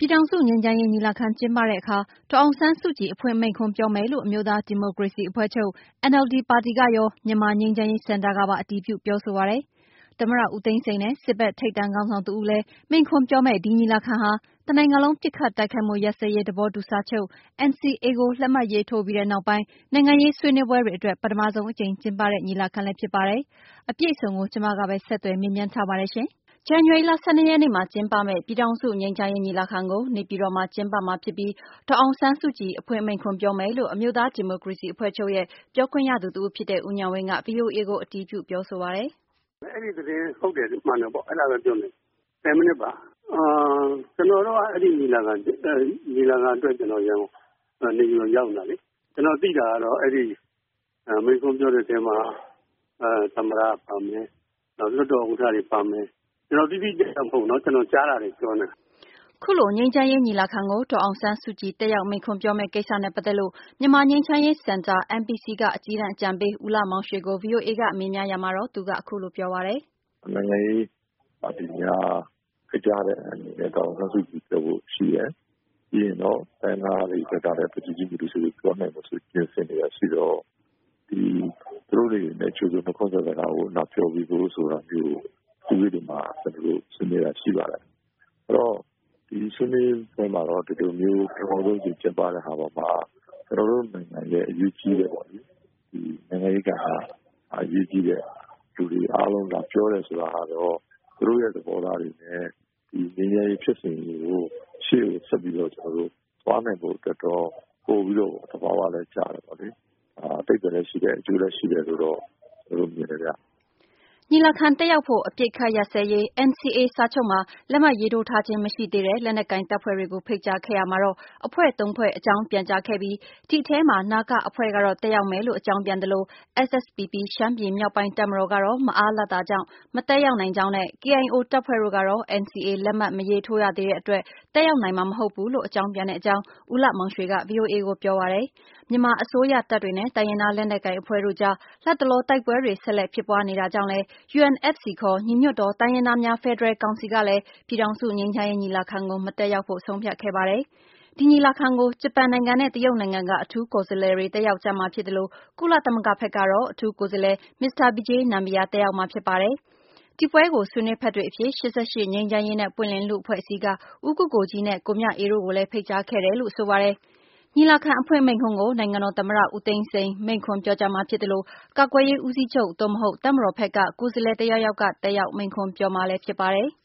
ပြည်ထောင်စုငြိမ်းချမ်းရေးညီလာခံကျင်းပတဲ့အခါ ဒေါ်အောင်ဆန်းစုကြည်အဖွင့်မိန့်ခွန်းပြောမယ်လို့ အမျိုးသားဒီမိုကရေစီအဖွဲ့ချုပ် NLD ပါတီကရော မြန်မာငြိမ်းချမ်းရေးစင်တာကပါအတည်ပြုပြောဆိုပါတယ်။ သမ္မတဦးသိန်းစိန်နဲ့စစ်ဘက်ထိပ်တန်းခေါင်းဆောင်တဦးလည်း မိန့်ခွန်းပြောမယ့်ဒီညီလာခံဟာ တစ်နိုင်ငံလုံးပစ်ခတ်တိုက်ခိုက်မှုရပ်စဲရေးသဘောတူစာချုပ် NCA ကိုလက်မှတ်ရေးထိုးပြီးနောက်ပိုင်း နိုင်ငံရေးဆွေးနွေးပွဲတွေအတွက် ပထမဆုံးအကြိမ်ကျင်းပတဲ့ညီလာခံလည်းဖြစ်ပါတယ်။ အပြည့်အစုံကို မခွာညို ဆက်သွယ်မေးမြန်းထားပါတယ်။ ဇန်နဝါရီလ 12 ရက်နေ့မှာကျင်းပမယ့် ပြည်ထောင်စုငြိမ်းချမ်းရေးညီလာခံကို နေပြည်တော်မှာကျင်းပမှာဖြစ်ပြီး ဒေါ်အောင်ဆန်းစုကြည်အဖွင့်မိန့်ခွန်းပြောမယ်လို့ အမျိုးသားဒီမိုကရေစီအဖွဲ့ချုပ်ရဲ့ပြောခွင့်ရသူတဦးဖြစ်တဲ့ ဦးဉာဏ်ဝင်းက VOA ကိုအတည်ပြုပြောဆိုပါတယ်။ “အဲဒီသတင်းဟုတ်တယ်မှန်တယ်ပေါ့အဲဒါပဲပြောမယ်10 မိနစ်ပါကျွန်တော်တို့ကအဲဒီညီလာခံအတွက်ကျွန်တော်ရန်ကုန်နေပြည်တော်ရောက်နေတာလေကျွန်တော်သိတာကတော့အဲဒီမိန့်ခွန်းပြောတဲ့အထဲမှာသမ္မတပါမယ်နောက်လွှတ်တော်ဥက္ကဋ္ဌတွေပါမယ်ကျွန်တော်တိတိကျကျမဟုတ်နော်ကျွန်တော်ကြားတာတွေပြောနေတာ။ ” ခုလိုငြိမ်းချမ်းရေးညီလာခံကို ဒေါ်အောင်ဆန်းစုကြည်တက်ရောက်မိန့်ခွန်းပြောမယ့်ကိစ္စနဲ့ပတ်သက်လို့ မြန်မာငြိမ်းချမ်းရေးစင်တာ MPC ကအကြီးတန်းအကြံပေး ဦးလှမောင်ရွှေကို VOA ကမေးမြန်းရာမှာတော့ သူကအခုလိုပြောပါတယ်။ “နိုင်ငံရေးပါတီများဖိတ်ကြားတဲ့အနေနဲ့ဒေါ်အောင်ဆန်းစုကြည်ပြောဖို့ရှိတယ်။ပြီးရင်တော့တိုင်းရင်းသားတွေဘက်ကလည်းတည်ကြည်မှုတွေပြောနိုင်ဖို့ပြင်ဆင်နေတာရှိတော့သူတို့တွေနဲ့ကြိုဆိုနှုတ်ဆက်စကားကိုလာပြောပြီးဖို့ဆိုတာမျိုးဒီလိုတွေမှာကျွန်တော်တို့ဆွေးနွေးတာရှိပါတယ်။အဲ့တော့ဒီဆွေးနွေးပွဲမှာတော့ဒီလိုမျိုးပထမဆုံးကျင်းပတဲ့ဟာပေါ်မှာကျွန်တော်တို့နိုင်ငံရဲ့အရေးကြီးတဲ့ပေါ့လေဒီနိုင်ငံရေးကဏ္ဍအရေးကြီးတဲ့လူတွေအားလုံးကပြောတယ်ဆိုတာကတော့သူတို့ရဲ့သဘောထားတွေနဲ့ဒီငြိမ်းချမ်းရေးဖြစ်စဉ်ကိုရှေ့ကိုဆက်ပြီးတော့ကျွန်တော်တို့သွားနိုင်ဖို့အတွက်တော့ပို့ပြီးတော့သဘာဝလည်းကြားတယ်ပေါ့လေအတိတ်ကလည်းရှိတယ်အကျိုးလည်းရှိတယ်လို့တော့ကျွန်တော်တို့မြင်တယ်ဗျ။” ညီလာခံတက်ရောက်ဖို့အပစ်အခတ်ရပ်စဲရေး NCA စာချုပ်မှာလက်မှတ်ရေးထိုးထားခြင်းမရှိသေးတဲ့လက်နက်ကိုင်တပ်ဖွဲ့တွေကိုဖိတ်ကြားခဲ့ရာမှာတော့ အဖွဲ့ ၃ ဖွဲ့အကြောင်းပြန်ကြားခဲ့ပြီး ဒီအထဲမှာ နာဂအဖွဲ့ကတော့တက်ရောက်မယ်လို့အကြောင်းပြန်သလို SSPP ရှမ်းပြည်မြောက်ပိုင်းတပ်မတော်ကတော့ မအားလပ်တာကြောင့်မတက်ရောက်နိုင်ကြောင်းနဲ့ KIO တပ်ဖွဲ့တို့ကတော့ NCA လက်မှတ်မရေးထိုးရသေးတဲ့အတွက် တက်ရောက်နိုင်မှာမဟုတ်ဘူးလို့အကြောင်းပြန်တဲ့အကြောင်း ဦးလှမောင်ရွှေက VOA ကိုပြောပါတယ်။ မြန်မာအစိုးရတပ်တွေနဲ့တိုင်းရင်းသားလက်နက်ကိုင်အဖွဲ့တို့ကြား လတ်တလောတိုက်ပွဲတွေဆက်လက်ဖြစ်ပွားနေတာကြောင့်လည်း UNFC ခေါ် ညီညွတ်သောတိုင်းရင်းသားများဖက်ဒရယ်ကောင်စီကလည်း ပြည်ထောင်စုငြိမ်းချမ်းရေးညီလာခံကိုမတက်ရောက်ဖို့ဆုံးဖြတ်ခဲ့ပါတယ်။ ဒီညီလာခံကို ဂျပန်နိုင်ငံနဲ့တရုတ်နိုင်ငံကအထူးကိုယ်စားလှယ်တွေတက်ရောက်ကြမှာဖြစ်သလို ကုလသမဂ္ဂဘက်ကတော့ အထူးကိုယ်စားလှယ် Mr. Vijay Nambiar တက်ရောက်မှာဖြစ်ပါတယ်။ ဒီပွဲကိုဆွေးနွေးဖက်တွေအဖြစ် 88 ငြိမ်းချမ်းရေးနဲ့ပွင့်လင်းလူ့အဖွဲ့အစည်းက ဦးကိုကိုကြီးနဲ့ ကိုမြအေးတို့ကိုလည်းဖိတ်ကြားခဲ့တယ်လို့ဆိုပါတယ်။ ညီလာခံအဖွင့်မိန့်ခွန်းကို နိုင်ငံတော်သမ္မတဦးသိန်းစိန်မိန့်ခွန်းပြောကြားမှာဖြစ်သလို ကာကွယ်ရေးဦးစီးချုပ် သို့မဟုတ် တပ်မတော်ဘက်က ကိုယ်စားလှယ်တယောက်ယောက်က တက်ရောက်မိန့်ခွန်းပြောမှာလည်းဖြစ်ပါတယ်။